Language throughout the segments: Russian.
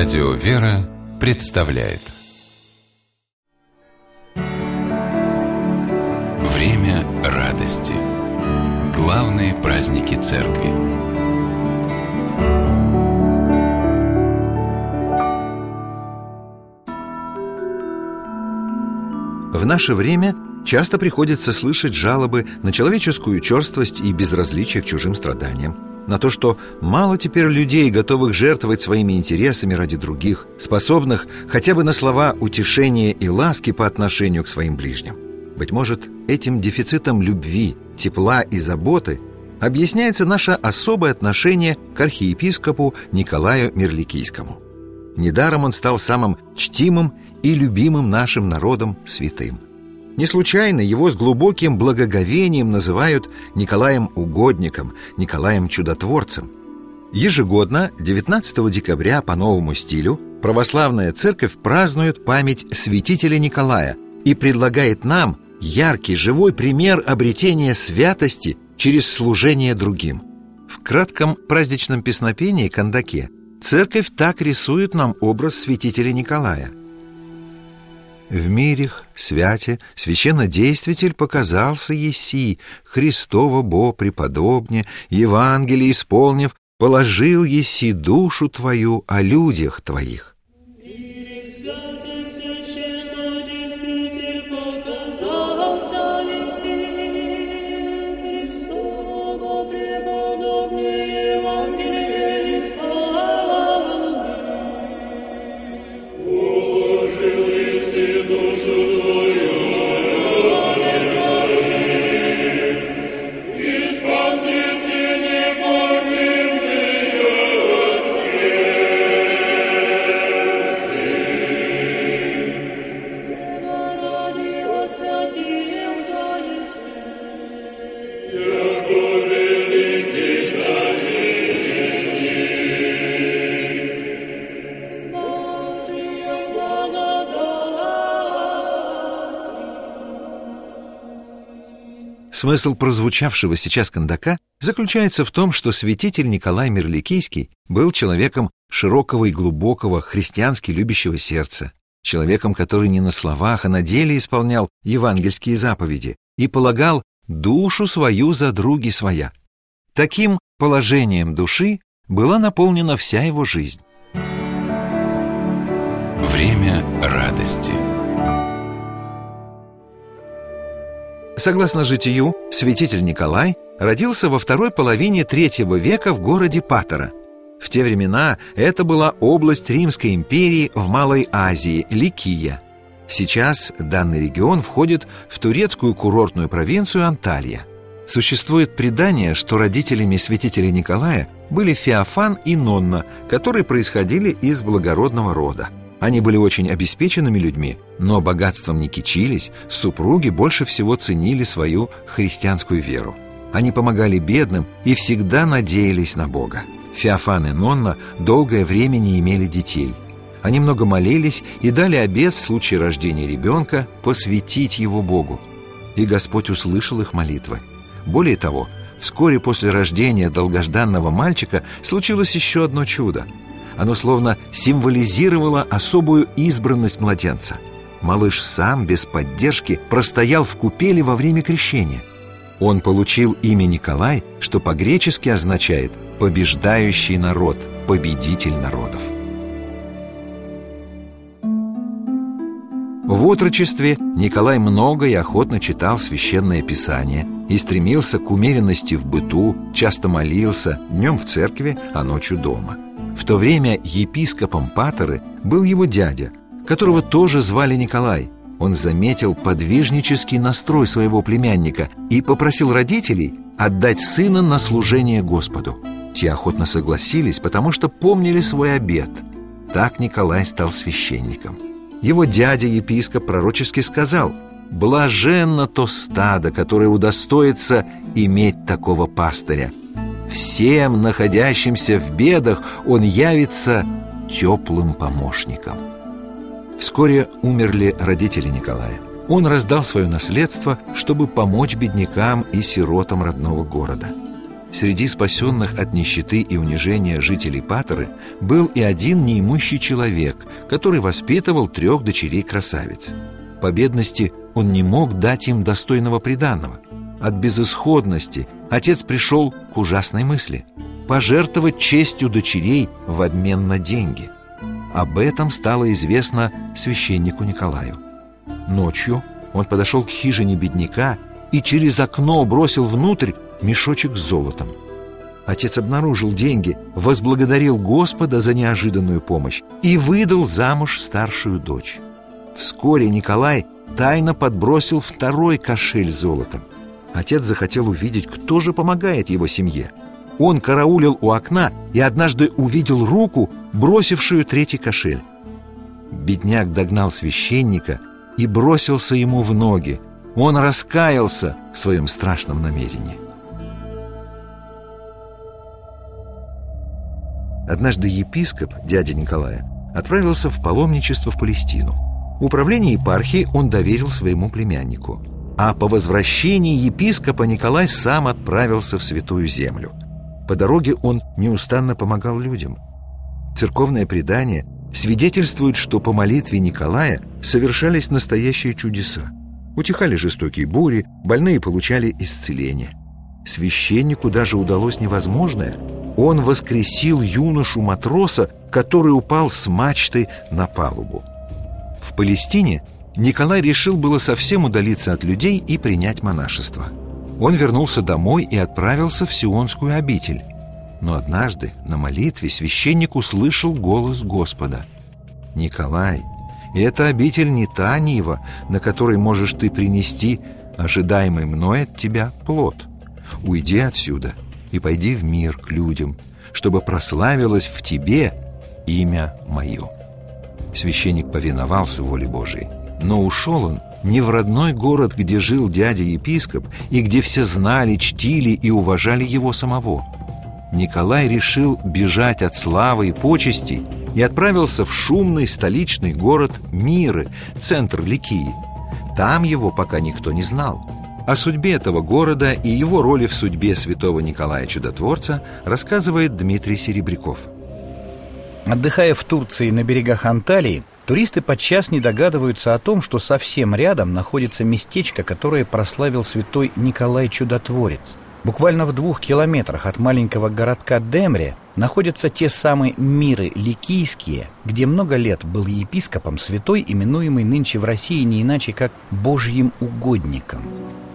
Радио «Вера» представляет Время радости. Главные праздники Церкви. В наше время часто приходится слышать жалобы на человеческую черствость и безразличие к чужим страданиям, на то, что мало теперь людей, готовых жертвовать своими интересами ради других, способных хотя бы на слова утешения и ласки по отношению к своим ближним. Быть может, этим дефицитом любви, тепла и заботы объясняется наше особое отношение к архиепископу Николаю Мирликийскому. Недаром он стал самым чтимым и любимым нашим народом святым. Не случайно его с глубоким благоговением называют Николаем Угодником, Николаем Чудотворцем. Ежегодно, 19 декабря по новому стилю, православная церковь празднует память святителя Николая и предлагает нам яркий, живой пример обретения святости через служение другим. В кратком праздничном песнопении «Кандаке» церковь так рисует нам образ святителя Николая. «В мирих, святе, священнодействитель показался еси, Христово бо преподобне, Евангелие исполнив, положил еси душу твою о людях твоих». Смысл прозвучавшего сейчас кандака заключается в том, что святитель Николай Мирликийский был человеком широкого и глубокого христиански любящего сердца, человеком, который не на словах, а на деле исполнял евангельские заповеди и полагал душу свою за други своя. Таким положением души была наполнена вся его жизнь. Время радости. Согласно житию, святитель Николай родился во второй половине III века в городе Патара. В те времена это была область Римской империи в Малой Азии, Ликия. Сейчас данный регион входит в турецкую курортную провинцию Анталия. Существует предание, что родителями святителя Николая были Феофан и Нонна, которые происходили из благородного рода. Они были очень обеспеченными людьми, но богатством не кичились, супруги больше всего ценили свою христианскую веру. Они помогали бедным и всегда надеялись на Бога. Феофан и Нонна долгое время не имели детей. Они много молились и дали обет в случае рождения ребенка посвятить его Богу. И Господь услышал их молитвы. Более того, вскоре после рождения долгожданного мальчика случилось еще одно чудо. Оно словно символизировало особую избранность младенца. Малыш сам, без поддержки, простоял в купели во время крещения. Он получил имя Николай, что по-гречески означает «побеждающий народ», «победитель народов». В отрочестве Николай много и охотно читал Священное Писание и стремился к умеренности в быту, часто молился, днем в церкви, а ночью дома. В то время епископом Патары был его дядя, которого тоже звали Николай. Он заметил подвижнический настрой своего племянника и попросил родителей отдать сына на служение Господу. Те охотно согласились, потому что помнили свой обет. Так Николай стал священником. Его дядя-епископ пророчески сказал: «Блаженно то стадо, которое удостоится иметь такого пастыря. Всем, находящимся в бедах, он явится теплым помощником». Вскоре умерли родители Николая. Он раздал свое наследство, чтобы помочь беднякам и сиротам родного города. Среди спасенных от нищеты и унижения жителей Паторы был и один неимущий человек, который воспитывал 3 дочерей-красавиц. По бедности он не мог дать им достойного приданого. От безысходности отец пришел к ужасной мысли – пожертвовать честью дочерей в обмен на деньги. Об этом стало известно священнику Николаю. Ночью он подошел к хижине бедняка и через окно бросил внутрь мешочек с золотом. Отец обнаружил деньги, возблагодарил Господа за неожиданную помощь и выдал замуж старшую дочь. Вскоре Николай тайно подбросил 2 кошель с золотом. Отец захотел увидеть, кто же помогает его семье. Он караулил у окна и однажды увидел руку, бросившую 3 кошель. Бедняк догнал священника и бросился ему в ноги. Он раскаялся в своем страшном намерении. Однажды епископ, дядя Николая, отправился в паломничество в Палестину. Управление епархией он доверил своему племяннику. А по возвращении епископа Николай сам отправился в Святую Землю. По дороге он неустанно помогал людям. Церковное предание свидетельствует, что по молитве Николая совершались настоящие чудеса. Утихали жестокие бури, больные получали исцеление. Священнику даже удалось невозможное. Он воскресил юношу-матроса, который упал с мачты на палубу. В Палестине Николай решил было совсем удалиться от людей и принять монашество. Он вернулся домой и отправился в Сионскую обитель. Но однажды на молитве священник услышал голос Господа: «Николай, эта обитель не та нива, на которой можешь ты принести ожидаемый мной от тебя плод. Уйди отсюда и пойди в мир к людям, чтобы прославилось в тебе имя мое». Священник повиновался воле Божией, но ушел он не в родной город, где жил дядя-епископ и где все знали, чтили и уважали его самого. Николай решил бежать от славы и почестей и отправился в шумный столичный город Миры, центр Ликии. Там его пока никто не знал. О судьбе этого города и его роли в судьбе святого Николая Чудотворца рассказывает Дмитрий Серебряков. Отдыхая в Турции на берегах Анталии, туристы подчас не догадываются о том, что совсем рядом находится местечко, которое прославил святой Николай Чудотворец. Буквально в 2 километрах от маленького городка Демре находятся те самые Миры Ликийские, где много лет был епископом святой, именуемый нынче в России не иначе как Божьим угодником.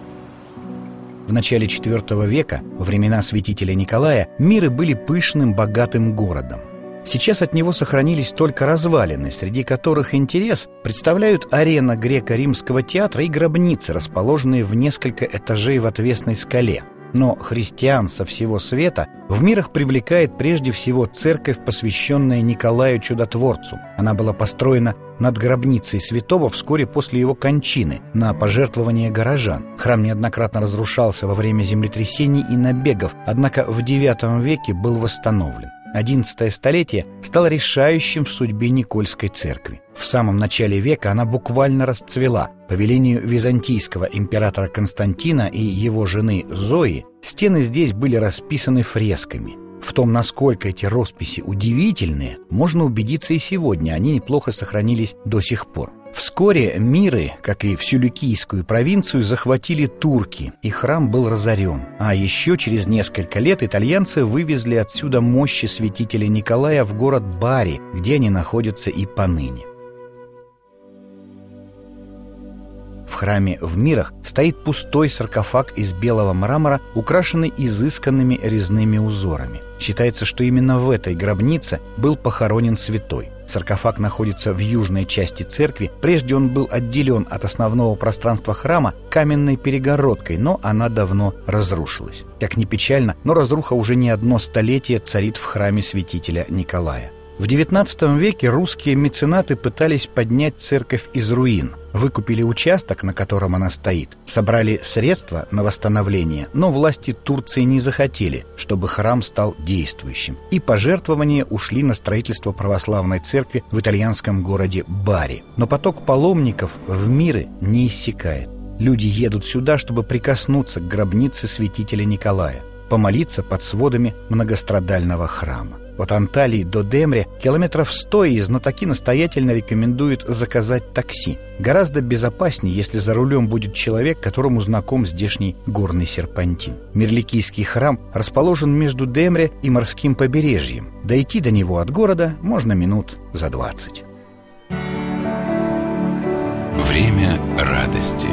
В начале IV века, во времена святителя Николая, Миры были пышным, богатым городом. Сейчас от него сохранились только развалины, среди которых интерес представляют арена греко-римского театра и гробницы, расположенные в несколько этажей в отвесной скале. Но христиан со всего света в Мирах привлекает прежде всего церковь, посвященная Николаю Чудотворцу. Она была построена над гробницей святого вскоре после его кончины на пожертвование горожан. Храм неоднократно разрушался во время землетрясений и набегов, однако в IX веке был восстановлен. XI столетие стало решающим в судьбе Никольской церкви. В самом начале века она буквально расцвела. По велению византийского императора Константина и его жены Зои стены здесь были расписаны фресками. В том, насколько эти росписи удивительные, можно убедиться и сегодня. Они неплохо сохранились до сих пор. Вскоре Миры, как и всю Ликийскую провинцию, захватили турки, и храм был разорен. А еще через несколько лет итальянцы вывезли отсюда мощи святителя Николая в город Бари, где они находятся и поныне. В храме в Мирах стоит пустой саркофаг из белого мрамора, украшенный изысканными резными узорами. Считается, что именно в этой гробнице был похоронен святой. Саркофаг находится в южной части церкви. Прежде он был отделен от основного пространства храма каменной перегородкой, но она давно разрушилась. Как ни печально, но разруха уже не одно столетие царит в храме святителя Николая. В XIX веке русские меценаты пытались поднять церковь из руин. Выкупили участок, на котором она стоит, собрали средства на восстановление, но власти Турции не захотели, чтобы храм стал действующим, и пожертвования ушли на строительство православной церкви в итальянском городе Бари. Но поток паломников в Миры не иссякает. Люди едут сюда, чтобы прикоснуться к гробнице святителя Николая. помолиться под сводами многострадального храма. От Анталии до Демре километров 100, и знатоки настоятельно рекомендуют заказать такси. Гораздо безопаснее, если за рулем будет человек, которому знаком здешний горный серпантин. Мирликийский храм расположен между Демре и морским побережьем. Дойти до него от города можно минут за 20. Время радости.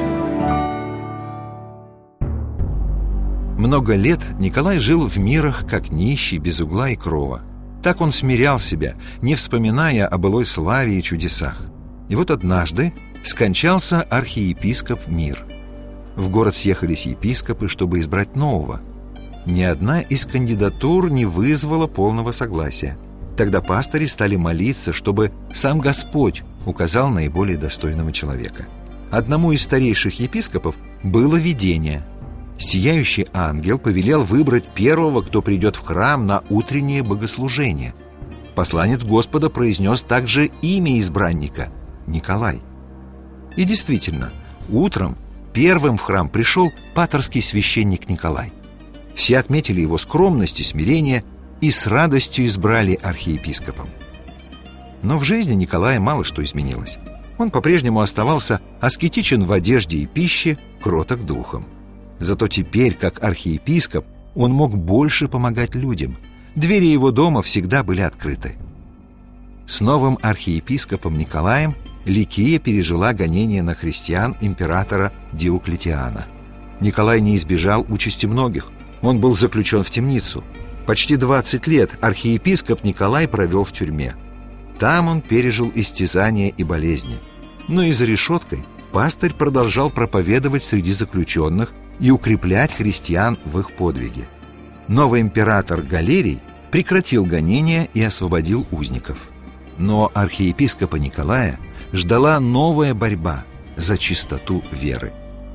Много лет Николай жил в мирах, как нищий, без угла и крова. Так он смирял себя, не вспоминая о былой славе и чудесах. И вот однажды скончался архиепископ Мир. В город съехались епископы, чтобы избрать нового. Ни одна из кандидатур не вызвала полного согласия. Тогда пастыри стали молиться, чтобы сам Господь указал наиболее достойного человека. Одному из старейших епископов было видение. Сияющий ангел повелел выбрать первого, кто придет в храм на утреннее богослужение. Посланец Господа произнес также имя избранника – Николай. И действительно, утром первым в храм пришел патерский священник Николай. Все отметили его скромность и смирение и с радостью избрали архиепископом. Но в жизни Николая мало что изменилось. Он по-прежнему оставался аскетичен в одежде и пище, кроток духом. Зато теперь, как архиепископ, он мог больше помогать людям. Двери его дома всегда были открыты. С новым архиепископом Николаем Ликия пережила гонение на христиан императора Диоклетиана. Николай не избежал участи многих. Он был заключен в темницу. Почти 20 лет архиепископ Николай провел в тюрьме. Там он пережил истязания и болезни. Но и за решеткой пастырь продолжал проповедовать среди заключенных и укреплять христиан в их подвиге. Новый император Галерий прекратил гонения и освободил узников. Но архиепископа Николая ждала новая борьба за чистоту веры.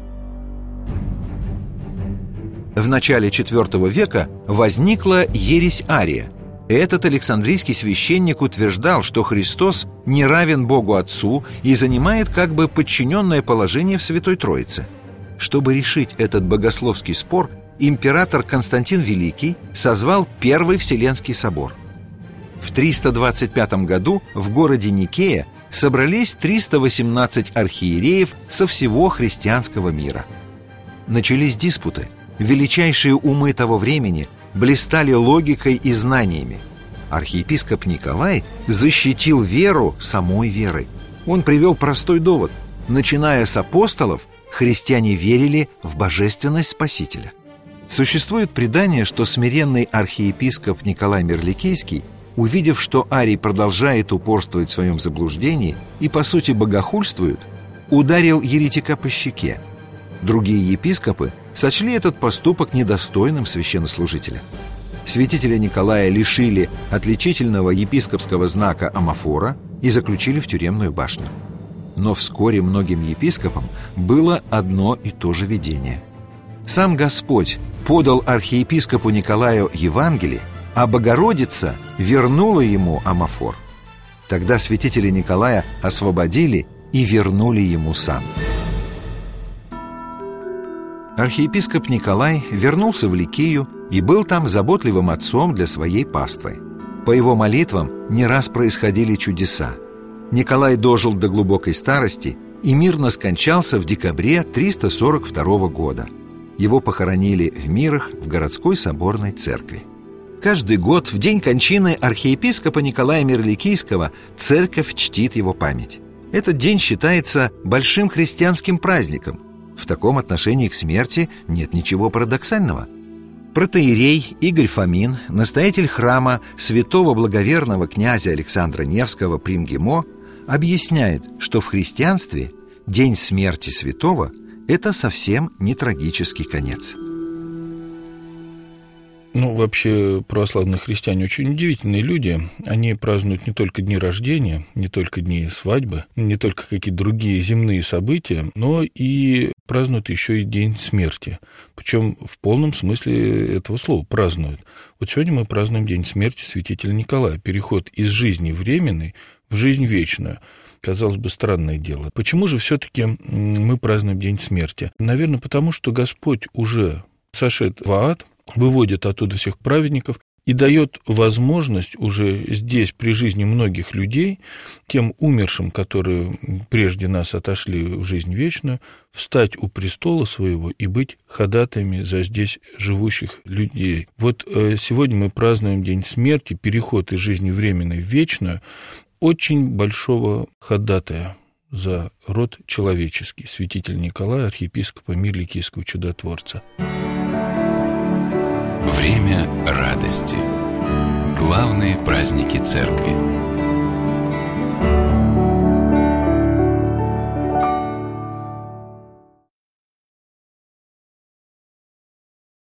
В начале IV века возникла ересь Ария. Этот александрийский священник утверждал, что Христос не равен Богу Отцу и занимает как бы подчиненное положение в Святой Троице. Чтобы решить этот богословский спор, император Константин Великий созвал Первый Вселенский собор. В 325 году в городе Никея собрались 318 архиереев со всего христианского мира. Начались диспуты. Величайшие умы того времени блистали логикой и знаниями. Архиепископ Николай защитил веру самой верой. Он привел простой довод. Начиная с апостолов, христиане верили в божественность Спасителя. Существует предание, что смиренный архиепископ Николай Мирликийский, увидев, что Арий продолжает упорствовать в своем заблуждении и, по сути, богохульствует, ударил еретика по щеке. Другие епископы сочли этот поступок недостойным священнослужителя. Святителя Николая лишили отличительного епископского знака амафора и заключили в тюремную башню. Но вскоре многим епископам было одно и то же видение. Сам Господь подал архиепископу Николаю Евангелие, а Богородица вернула ему амафор. Тогда святителя Николая освободили и вернули ему сан. Архиепископ Николай вернулся в Ликию и был там заботливым отцом для своей паствы. По его молитвам не раз происходили чудеса. Николай дожил до глубокой старости и мирно скончался в декабре 342 года. Его похоронили в Мирах в городской соборной церкви. Каждый год в день кончины архиепископа Николая Мирликийского церковь чтит его память. Этот день считается большим христианским праздником. В таком отношении к смерти нет ничего парадоксального. Протоиерей Игорь Фомин, настоятель храма святого благоверного князя Александра Невского при МГИМО, объясняет, что в христианстве день смерти святого – это совсем не трагический конец. Вообще, православные христиане очень удивительные люди. Они празднуют не только дни рождения, не только дни свадьбы, не только какие-то другие земные события, но и празднуют еще и день смерти. Причем в полном смысле этого слова празднуют. Вот сегодня мы празднуем день смерти святителя Николая. Переход из жизни временной в жизнь вечную. Казалось бы, странное дело. Почему же все-таки мы празднуем день смерти? Наверное, потому что Господь уже сошед в ад, выводит оттуда всех праведников и дает возможность уже здесь, при жизни многих людей, тем умершим, которые прежде нас отошли в жизнь вечную, встать у престола своего и быть ходатаями за здесь живущих людей. Вот сегодня мы празднуем День смерти, переход из жизни временной в вечную, очень большого ходатая за род человеческий, святитель Николай, архиепископа Мирликийского чудотворца. Время радости. Главные праздники Церкви.